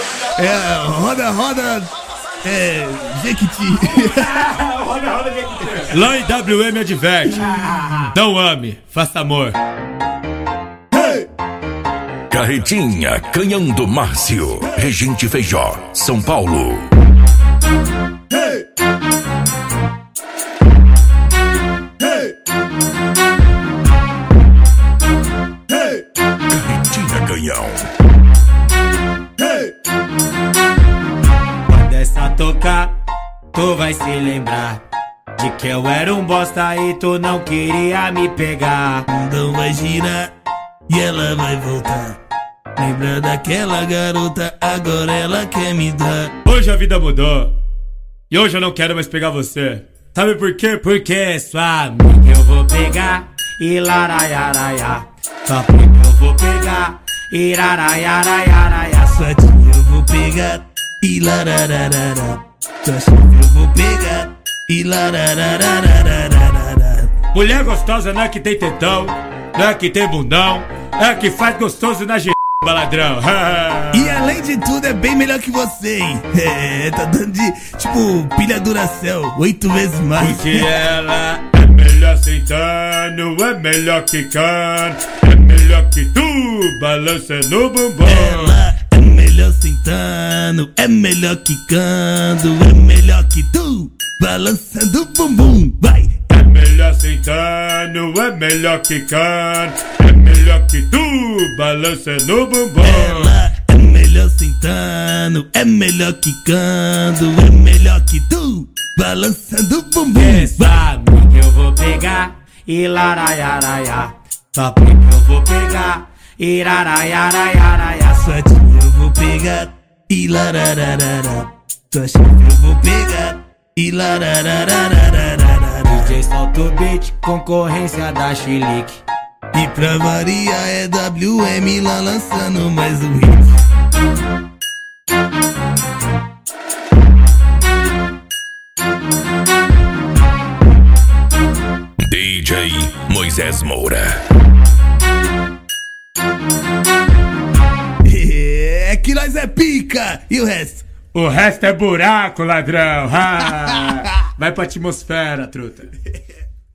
Roda, Jequiti. Roda, Jequiti. Lá em WM adverte. Não ame, faça amor. Carretinha, Canhão do Márcio, Regente Feijó, São Paulo. Carretinha, Canhão. Quando essa tocar, tu vai se lembrar de que eu era um bosta e tu não queria me pegar. Então vai girar e ela vai voltar. Lembra daquela garota, agora ela quer me dar. Hoje a vida mudou e hoje eu não quero mais pegar você. Sabe por quê? Porque sua amiga eu vou pegar e laraiaraiá. Sua prima eu vou pegar e laraiaraiaraiá. Sua tia eu vou pegar e larararará. Sua chefe eu vou pegar e larararararararará. Mulher gostosa não é que tem tetão, não é que tem bundão, é que faz gostoso na ladrão. E além de tudo é bem melhor que você, hein? Tá dando de, tipo, pilha Duracell 8 vezes mais. Porque ela é melhor sentando, é melhor quicando, é melhor que tu, balançando o bumbum. Ela é melhor sentando, é melhor quicando, é melhor que tu, balançando o bumbum. Vai! É melhor sentando, é melhor quicando, é melhor que tu, balançando o bumbum. Ela é melhor sentando, é melhor quicando, é melhor que tu, balançando o bumbum. Essa amiga eu vou pegar e laraiaraiá. Sua prima eu vou pegar e laraiaraiaraiá. Sua tia eu vou pegar e larararará. Sua chefe eu vou pegar e lararararararará. DJ solta o beat, concorrência da Chilique. E pra variar é WM lá lançando mais um hit. DJ Moisés Moura. É que nós é pica! E o resto? O resto é buraco, ladrão. Vai pra atmosfera, truta.